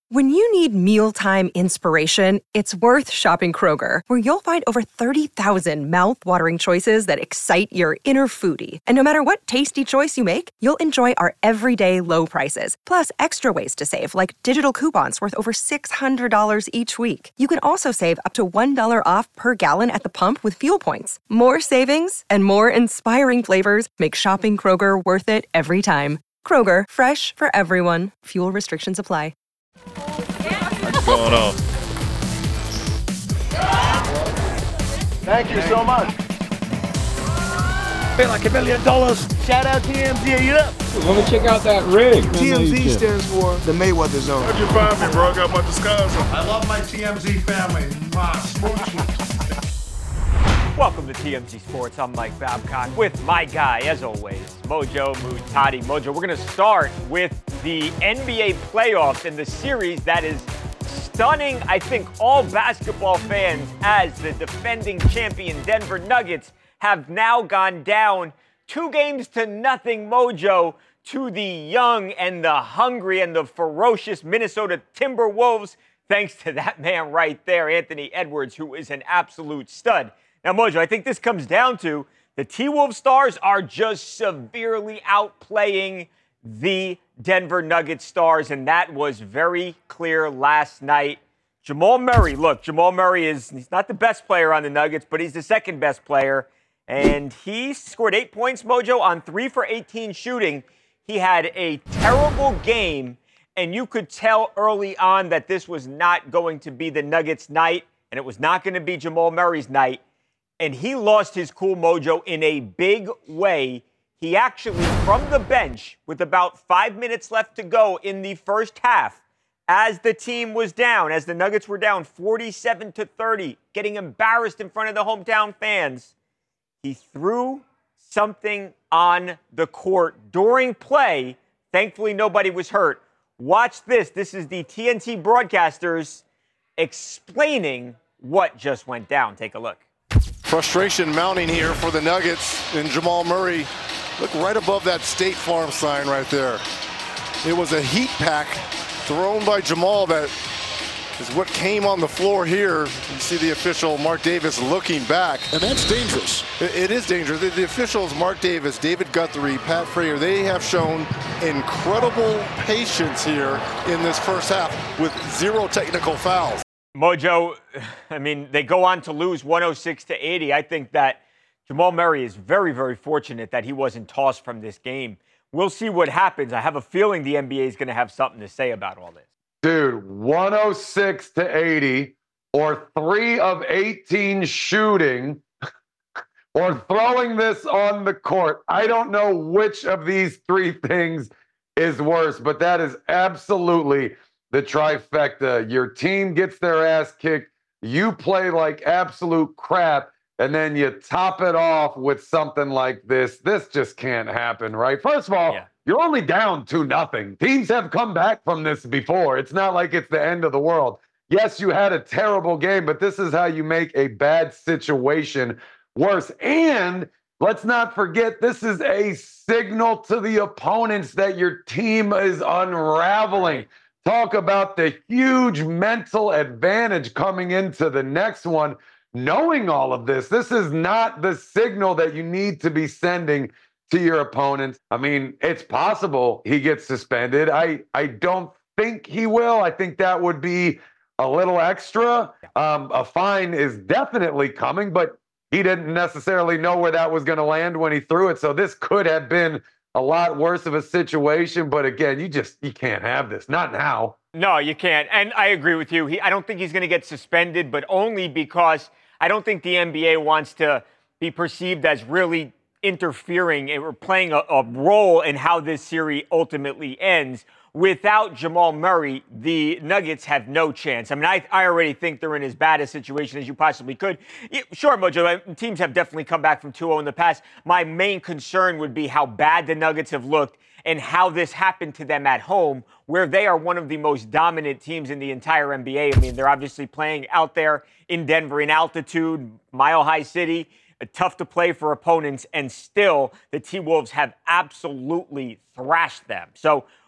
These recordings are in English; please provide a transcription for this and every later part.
When you need mealtime inspiration, it's worth shopping Kroger, where you'll find over 30,000 mouth-watering choices that excite your inner foodie. And no matter what tasty choice you make, you'll enjoy our everyday low prices, plus extra ways to save, like digital coupons worth over $600 each week. You can also save up to $1 off per gallon at the pump with fuel points. More savings and more inspiring flavors make shopping Kroger worth it every time. Kroger, fresh for everyone. Fuel restrictions apply. What's going on? Thank you so much. Feel like $1 million. Shout out TMZ. Let me check out that rig. TMZ stands for the Mayweather Zone. How'd you find me, bro? I got my disguise on. I love my TMZ family. My smooches. Welcome to TMZ Sports. I'm Mike Babcock with my guy, as always, Mojo Muhtadi. Mojo, we're going to start with the NBA playoffs and the series that is stunning, I think, all basketball fans as the defending champion Denver Nuggets have now gone down 2-0, Mojo, to the young and the hungry and the ferocious Minnesota Timberwolves, thanks to that man right there, Anthony Edwards, who is an absolute stud. Now, Mojo, I think this comes down to the T-Wolves stars are just severely outplaying the Denver Nuggets stars, and that was very clear last night. Jamal Murray, look, Jamal Murray he's not the best player on the Nuggets, but he's the second best player, and he scored 8 points, Mojo, on 3 for 18 shooting. He had a terrible game, and you could tell early on that this was not going to be the Nuggets' night, and it was not going to be Jamal Murray's night. And he lost his cool, Mojo, in a big way. He actually, from the bench, with about 5 minutes left to go in the first half, as the team was down, as the Nuggets were down 47-30, getting embarrassed in front of the hometown fans, he threw something on the court during play. Thankfully, nobody was hurt. Watch this. This is the TNT broadcasters explaining what just went down. Take a look. Frustration mounting here for the Nuggets, and Jamal Murray, look right above that State Farm sign right there. It was a heat pack thrown by Jamal that is what came on the floor here. You see the official, Mark Davis, looking back. And that's dangerous. It is dangerous. The officials, Mark Davis, David Guthrie, Pat Frazier, they have shown incredible patience here in this first half with 0 technical fouls. Mojo, I mean, they go on to lose 106-80. I think that Jamal Murray is very, very fortunate that he wasn't tossed from this game. We'll see what happens. I have a feeling the NBA is going to have something to say about all this. Dude, 106-80 or 3 of 18 shooting or throwing this on the court. I don't know which of these 3 things is worse, but that is absolutely the trifecta. Your team gets their ass kicked, you play like absolute crap, and then you top it off with something like this. This just can't happen, right? First of all, You're only down 2-0. Teams have come back from this before. It's not like it's the end of the world. Yes, you had a terrible game, but this is how you make a bad situation worse. And let's not forget, this is a signal to the opponents that your team is unraveling. Talk about the huge mental advantage coming into the next one. Knowing all of this, this is not the signal that you need to be sending to your opponents. I mean, it's possible he gets suspended. I don't think he will. I think that would be a little extra. A fine is definitely coming, but he didn't necessarily know where that was going to land when he threw it. So this could have been a lot worse of a situation, but again, you can't have this. Not now. No, you can't. And I agree with you. I don't think he's going to get suspended, but only because I don't think the NBA wants to be perceived as really interfering or playing a role in how this series ultimately ends. Without Jamal Murray, the Nuggets have no chance. I mean, I already think they're in as bad a situation as you possibly could. Sure, Mojo, teams have definitely come back from 2-0 in the past. My main concern would be how bad the Nuggets have looked and how this happened to them at home, where they are one of the most dominant teams in the entire NBA. I mean, they're obviously playing out there in Denver in altitude, mile-high city, tough to play for opponents, and still the T-Wolves have absolutely thrashed them. So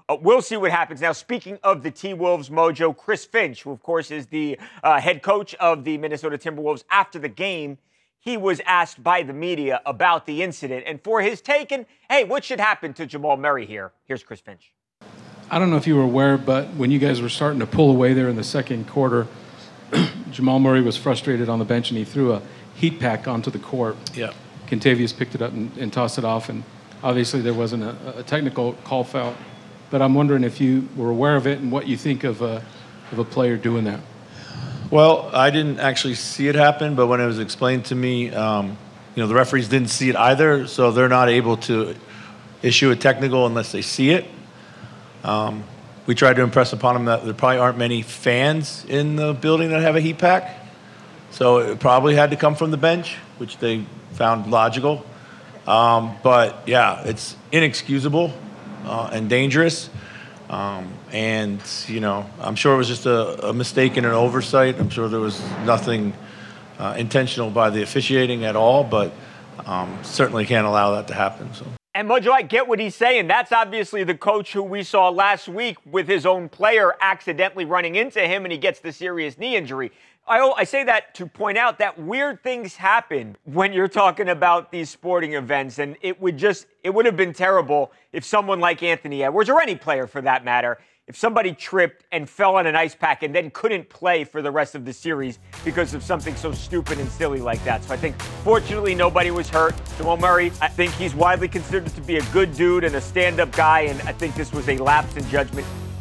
we'll see what happens. Now, speaking of the T-Wolves, Mojo, Chris Finch, who, of course, is the head coach of the Minnesota Timberwolves, after the game, he was asked by the media about the incident. And for his take, and hey, what should happen to Jamal Murray here? Here's Chris Finch. I don't know if you were aware, but when you guys were starting to pull away there in the second quarter, Jamal Murray was frustrated on the bench and he threw a heat pack onto the court. Yeah. Kentavious picked it up and tossed it off, and obviously there wasn't a technical call foul. But I'm wondering if you were aware of it and what you think of a player doing that. Well, I didn't actually see it happen, but when it was explained to me, the referees didn't see it either, so they're not able to issue a technical unless they see it. We tried to impress upon them that there probably aren't many fans in the building that have a heat pack, so it probably had to come from the bench, which they found logical. But, yeah, it's inexcusable and dangerous. I'm sure it was just a mistake and an oversight. I'm sure there was nothing intentional by the officiating at all, but certainly can't allow that to happen. So. And Mojo, I get what he's saying. That's obviously the coach who we saw last week with his own player accidentally running into him, and he gets the serious knee injury. I say that to point out that weird things happen when you're talking about these sporting events, and it would have been terrible if someone like Anthony Edwards, or any player for that matter, if somebody tripped and fell on an ice pack and then couldn't play for the rest of the series because of something so stupid and silly like that. So I think, fortunately, nobody was hurt. Jamal Murray, I think he's widely considered to be a good dude and a stand-up guy, and I think this was a lapse in judgment.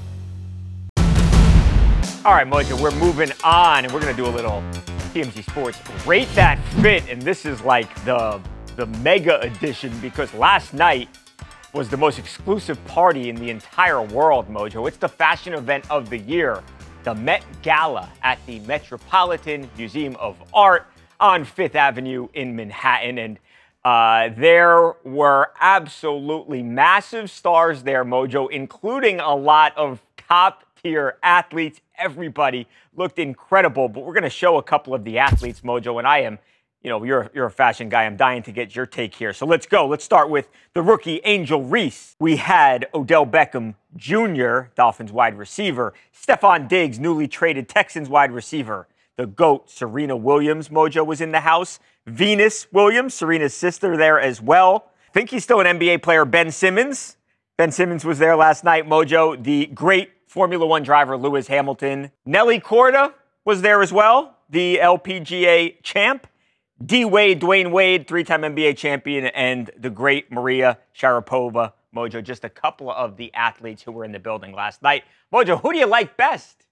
All right, Mojo, we're moving on, and we're going to do a little TMZ Sports Rate That Fit, and this is like the mega edition because last night was the most exclusive party in the entire world, Mojo. It's the fashion event of the year, the Met Gala at the Metropolitan Museum of Art on Fifth Avenue in Manhattan. And there were absolutely massive stars there, Mojo, including a lot of top-tier athletes. Everybody looked incredible, but we're going to show a couple of the athletes, Mojo, and I am, you're a fashion guy. I'm dying to get your take here. So let's go. Let's start with the rookie Angel Reese. We had Odell Beckham Jr., Dolphins wide receiver. Stephon Diggs, newly traded Texans wide receiver. The GOAT, Serena Williams, Mojo, was in the house. Venus Williams, Serena's sister, there as well. I think he's still an NBA player, Ben Simmons. Ben Simmons was there last night, Mojo. The great Formula One driver, Lewis Hamilton. Nelly Korda was there as well, the LPGA champ. D-Wade, Dwayne Wade, three-time NBA champion, and the great Maria Sharapova. Mojo, just a couple of the athletes who were in the building last night. Mojo, who do you like best?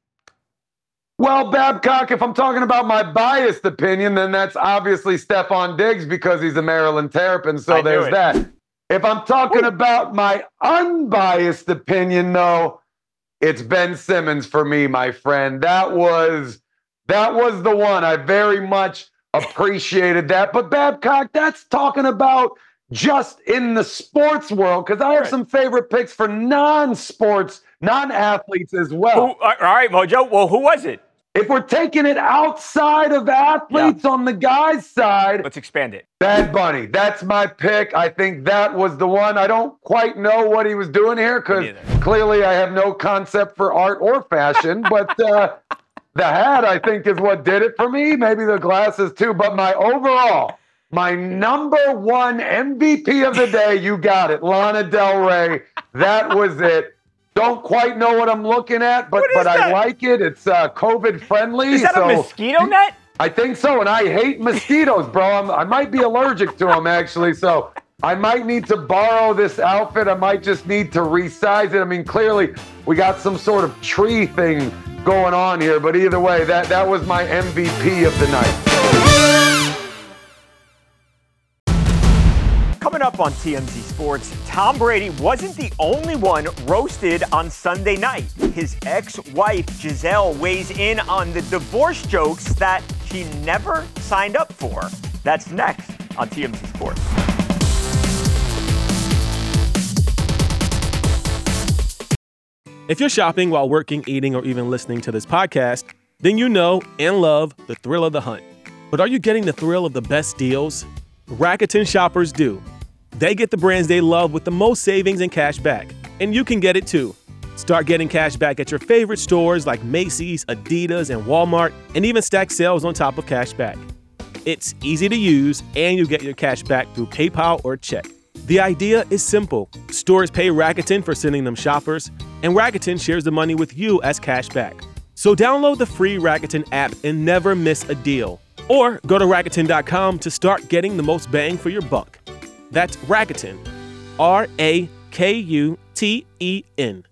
Well, Babcock, if I'm talking about my biased opinion, then that's obviously Stephon Diggs because he's a Maryland Terrapin, so there's that. If I'm talking about my unbiased opinion, though, it's Ben Simmons for me, my friend. That was the one. I very much appreciated that. But Babcock, that's talking about just in the sports world, because I have some favorite picks for non-sports, non-athletes as well. All right, Mojo. Well, who was it? If we're taking it outside of athletes on the guys' side, let's expand it. Bad Bunny. That's my pick. I think that was the one. I don't quite know what he was doing here because clearly I have no concept for art or fashion, but the hat, I think, is what did it for me. Maybe the glasses, too. But my number one MVP of the day, you got it, Lana Del Rey. That was it. Don't quite know what I'm looking at, but I like it. It's COVID-friendly. Is that a mosquito net? I think so, and I hate mosquitoes, bro. I might be allergic to them, actually, so I might need to borrow this outfit. I might just need to resize it. I mean, clearly, we got some sort of tree thing going on here, but either way, that was my MVP of the night. Coming up on TMZ Sports, Tom Brady wasn't the only one roasted on Sunday night. His ex-wife, Gisele, weighs in on the divorce jokes that she never signed up for. That's next on TMZ Sports. If you're shopping while working, eating, or even listening to this podcast, then you know and love the thrill of the hunt. But are you getting the thrill of the best deals? Rakuten shoppers do. They get the brands they love with the most savings and cash back. And you can get it too. Start getting cash back at your favorite stores like Macy's, Adidas, and Walmart, and even stack sales on top of cash back. It's easy to use, and you get your cash back through PayPal or check. The idea is simple. Stores pay Rakuten for sending them shoppers, and Rakuten shares the money with you as cash back. So download the free Rakuten app and never miss a deal. Or go to Rakuten.com to start getting the most bang for your buck. That's Rakuten. Rakuten.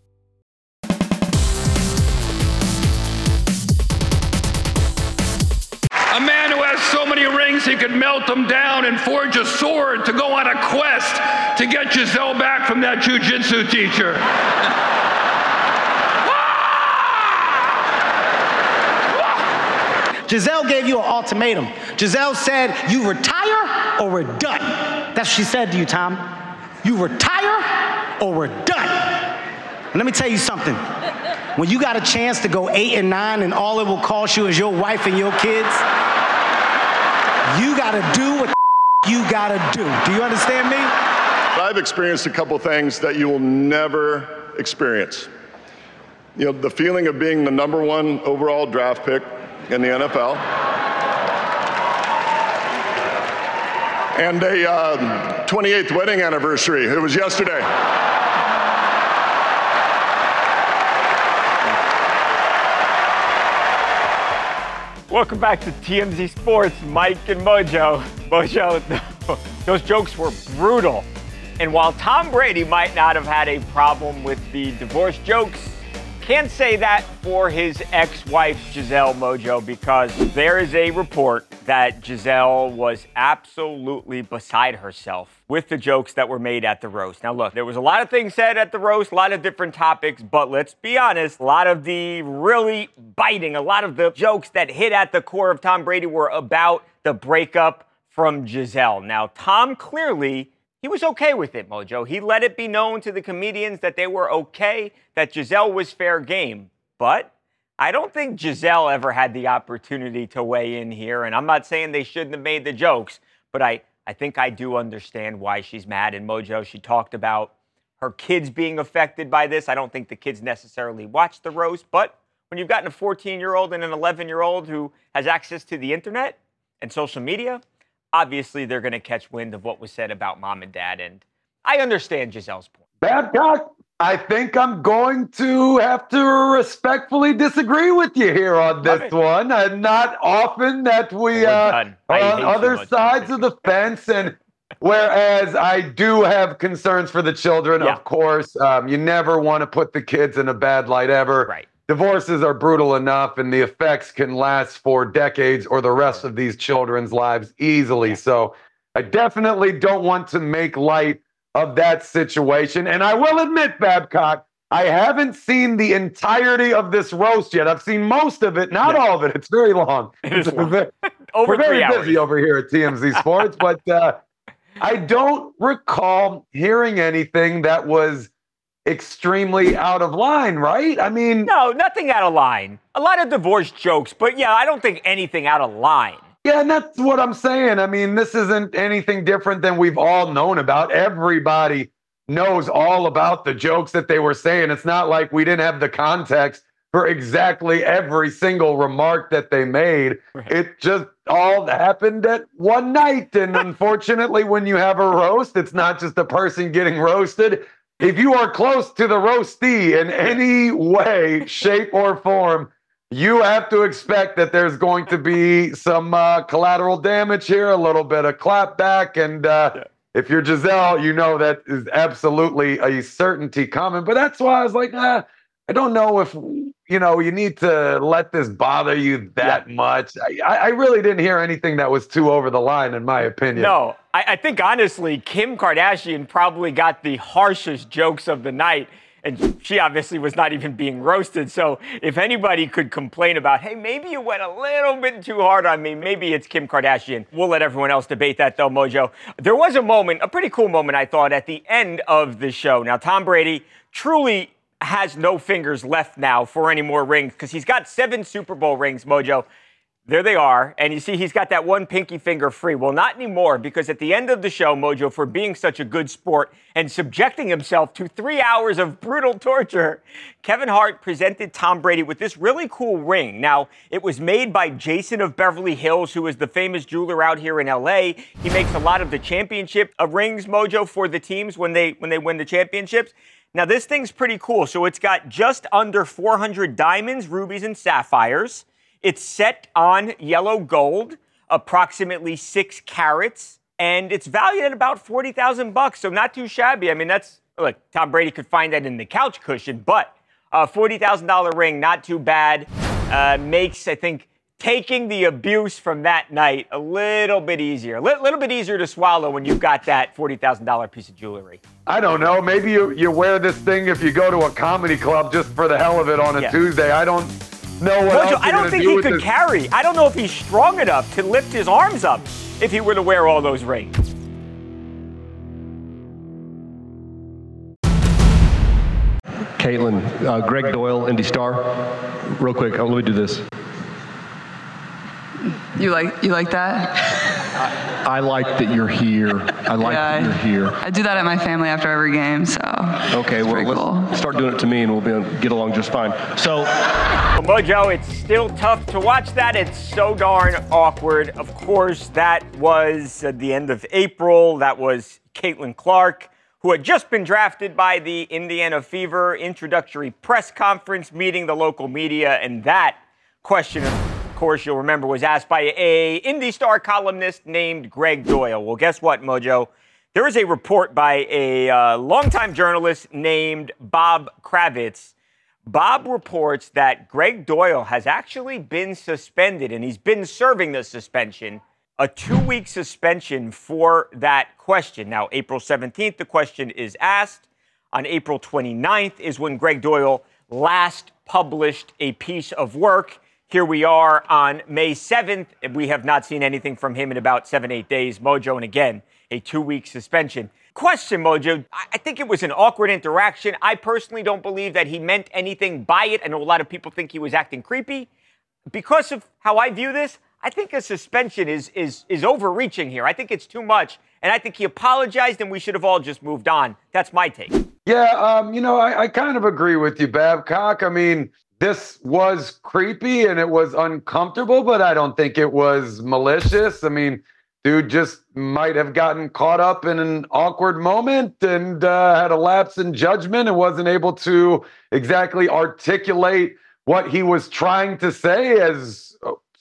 A man who has so many rings he could melt them down and forge a sword to go on a quest to get Gisele back from that jiu-jitsu teacher. Gisele gave you an ultimatum. Gisele said, you retire or we're done. That's what she said to you, Tom. You retire or we're done. And let me tell you something. When you got a chance to go 8 and 9 and all it will cost you is your wife and your kids, you gotta do what you gotta do. Do you understand me? I've experienced a couple things that you will never experience. You know, the feeling of being the #1 overall draft pick in the NFL. And a 28th wedding anniversary. It was yesterday. Welcome back to TMZ Sports, Mike and Mojo. Mojo, those jokes were brutal. And while Tom Brady might not have had a problem with the divorce jokes, can't say that for his ex-wife, Gisele, Mojo, because there is a report that Gisele was absolutely beside herself with the jokes that were made at the roast. Now, look, there was a lot of things said at the roast, a lot of different topics, but let's be honest, a lot of the really biting, a lot of the jokes that hit at the core of Tom Brady were about the breakup from Gisele. Now, Tom clearly, he was okay with it, Mojo. He let it be known to the comedians that they were okay, that Gisele was fair game. But I don't think Gisele ever had the opportunity to weigh in here. And I'm not saying they shouldn't have made the jokes, but I think I do understand why she's mad. And Mojo, she talked about her kids being affected by this. I don't think the kids necessarily watched the roast, but when you've gotten a 14-year-old and an 11-year-old who has access to the internet and social media, obviously they're going to catch wind of what was said about mom and dad. And I understand Gisele's point. Babcock, I think I'm going to have to respectfully disagree with you here on this one. Not often that we are on other sides of the fence. And whereas I do have concerns for the children, of course, you never want to put the kids in a bad light ever. Right. Divorces are brutal enough, and the effects can last for decades or the rest of these children's lives easily. So I definitely don't want to make light of that situation. And I will admit, Babcock, I haven't seen the entirety of this roast yet. I've seen most of it, not all of it. It's very long. It is long. We're very busy over here at TMZ Sports, but I don't recall hearing anything that was extremely out of line, right? I mean... No, nothing out of line. A lot of divorce jokes, but yeah, I don't think anything out of line. Yeah, and that's what I'm saying. I mean, this isn't anything different than we've all known about. Everybody knows all about the jokes that they were saying. It's not like we didn't have the context for exactly every single remark that they made. Right. It just all happened at one night. And unfortunately, when you have a roast, it's not just a person getting roasted. If you are close to the roastee in any way, shape, or form, you have to expect that there's going to be some collateral damage here, a little bit of clapback. And if you're Gisele, you know that is absolutely a certainty coming. But that's why I was like, I don't know if, you need to let this bother you that much. I really didn't hear anything that was too over the line, in my opinion. No, I think, honestly, Kim Kardashian probably got the harshest jokes of the night. And she obviously was not even being roasted. So if anybody could complain about, hey, maybe you went a little bit too hard on me, maybe it's Kim Kardashian. We'll let everyone else debate that, though, Mojo. There was a moment, a pretty cool moment, I thought, at the end of the show. Now, Tom Brady truly has no fingers left now for any more rings because he's got 7 Super Bowl rings, Mojo. There they are. And you see he's got that one pinky finger free. Well, not anymore, because at the end of the show, Mojo, for being such a good sport and subjecting himself to 3 hours of brutal torture, Kevin Hart presented Tom Brady with this really cool ring. Now, it was made by Jason of Beverly Hills, who is the famous jeweler out here in L.A. He makes a lot of the championship rings, Mojo, for the teams when they win the championships. Now, this thing's pretty cool. So it's got just under 400 diamonds, rubies, and sapphires. It's set on yellow gold, approximately 6 carats, and it's valued at about $40,000, so not too shabby. I mean, look, Tom Brady could find that in the couch cushion, but a $40,000 ring, not too bad. Makes, I think, taking the abuse from that night a little bit easier. A little bit easier to swallow when you've got that $40,000 piece of jewelry. I don't know. Maybe you wear this thing if you go to a comedy club just for the hell of it on a Tuesday. I don't know what else I don't think he could carry. I don't know if he's strong enough to lift his arms up if he were to wear all those rings. Caitlin, Greg Doyle, Indy Star. Real quick, let me do this. You like that? I like that you're here. I like that you're here. I do that at my family after every game, so. Okay, well, let's start doing it to me and we'll be able to get along just fine. So. Well, Mojo, it's still tough to watch that. It's so darn awkward. Of course, that was at the end of April. That was Caitlin Clark, who had just been drafted by the Indiana Fever introductory press conference, meeting the local media, and that question, of course, you'll remember, was asked by a Indy Star columnist named Greg Doyle. Well, guess what, Mojo? There is a report by a longtime journalist named Bob Kravitz. Bob reports that Greg Doyle has actually been suspended, and he's been serving the suspension, a 2-week suspension for that question. Now, April 17th, the question is asked. On April 29th is when Greg Doyle last published a piece of work. Here we are on May 7th. We have not seen anything from him in about 7-8 days, Mojo, and again, a 2-week suspension. Question, Mojo, I think it was an awkward interaction. I personally don't believe that he meant anything by it. I know a lot of people think he was acting creepy. Because of how I view this, I think a suspension is overreaching here. I think it's too much, and I think he apologized, and we should have all just moved on. That's my take. Yeah, I kind of agree with you, Babcock. I mean, this was creepy and it was uncomfortable, but I don't think it was malicious. I mean, dude just might have gotten caught up in an awkward moment and had a lapse in judgment and wasn't able to exactly articulate what he was trying to say as,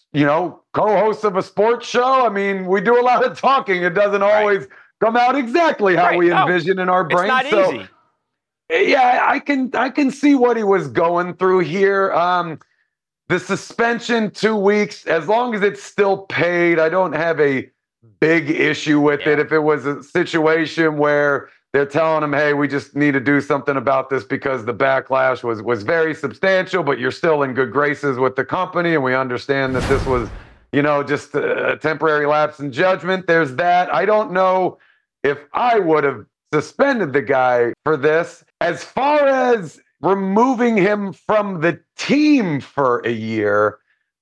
co-host of a sports show. I mean, we do a lot of talking. It doesn't always come out exactly how we envision in our brain. It's not easy. Yeah, I can see what he was going through here. The suspension, 2 weeks, as long as it's still paid, I don't have a big issue with it. If it was a situation where they're telling him, hey, we just need to do something about this because the backlash was very substantial, but you're still in good graces with the company, and we understand that this was, just a temporary lapse in judgment. There's that. I don't know if I would have suspended the guy for this. As far as removing him from the team for a year,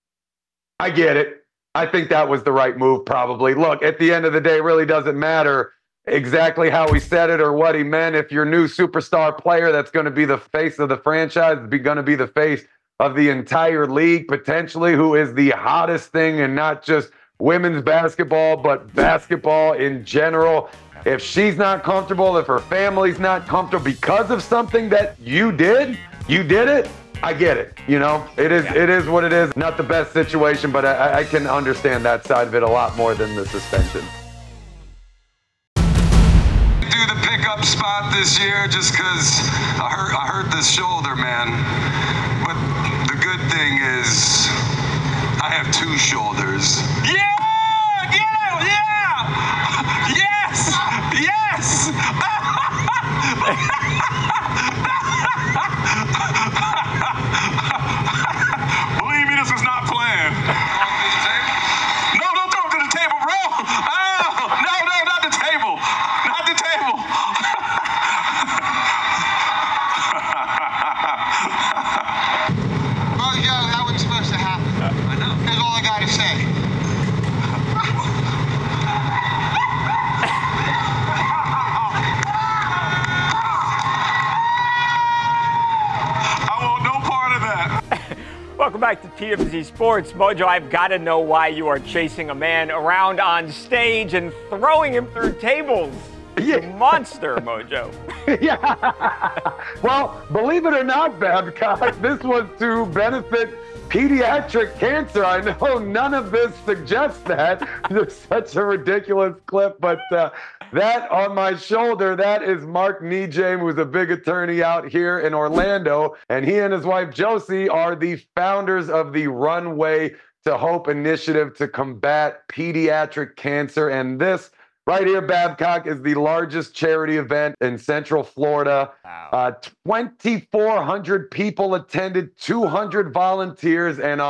I get it. I think that was the right move, probably. Look, at the end of the day, it really doesn't matter exactly how he said it or what he meant. If your new superstar player that's going to be the face of the franchise, going to be the face of the entire league, potentially, who is the hottest thing in not just women's basketball, but basketball in general. If she's not comfortable, if her family's not comfortable because of something that you did it, I get it. It is what it is. Not the best situation, but I can understand that side of it a lot more than the suspension. Do the pickup spot this year just because I hurt this shoulder, man. But the good thing is I have 2 shoulders. Yeah! Yes! Believe me, this was not planned. No, don't throw him to the table, bro. Oh, no, not the table. Not the table. Well, yeah, that wasn't supposed to happen. I know. Because all I got got to say. I want no part of that. Welcome back to TMZ Sports. Mojo, I've got to know why you are chasing a man around on stage and throwing him through tables. Yeah. Monster, Mojo. Yeah. Well, believe it or not, Babcock, this was to benefit pediatric cancer. I know none of this suggests that. There's such a ridiculous clip, but that on my shoulder, that is Mark Nejame, who's a big attorney out here in Orlando, and he and his wife Josie are the founders of the Runway to Hope initiative to combat pediatric cancer. And this right here, Babcock, is the largest charity event in Central Florida. Wow. 2,400 people attended, 200 volunteers, and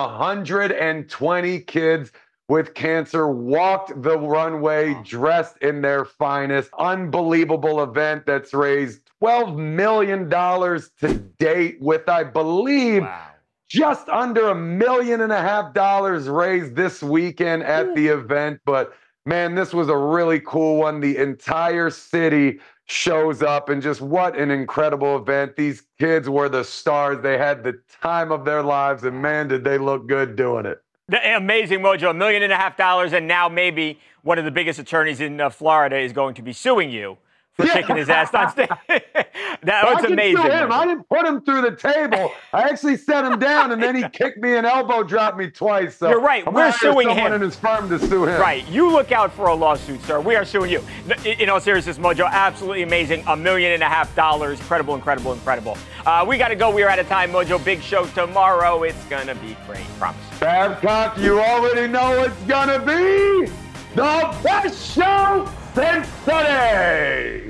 120 kids with cancer walked the runway dressed in their finest. Unbelievable event that's raised $12 million to date with, I believe, just under $1.5 million raised this weekend at the event. But man, this was a really cool one. The entire city shows up, and just what an incredible event. These kids were the stars. They had the time of their lives, and man, did they look good doing it. Amazing, Mojo. $1.5 million, and now maybe one of the biggest attorneys in Florida is going to be suing you for kicking his ass on stage. That was amazing. I didn't put him through the table. I actually set him down, and then he kicked me and elbow dropped me twice. So you're right. We're suing him. Someone in his firm to sue him. Right. You look out for a lawsuit, sir. We are suing you. In all seriousness, Mojo, absolutely amazing. $1.5 million. Incredible, incredible, incredible. We got to go. We are out of time, Mojo. Big show tomorrow. It's going to be great. Promise. Babcock, you already know it's going to be the best show since today.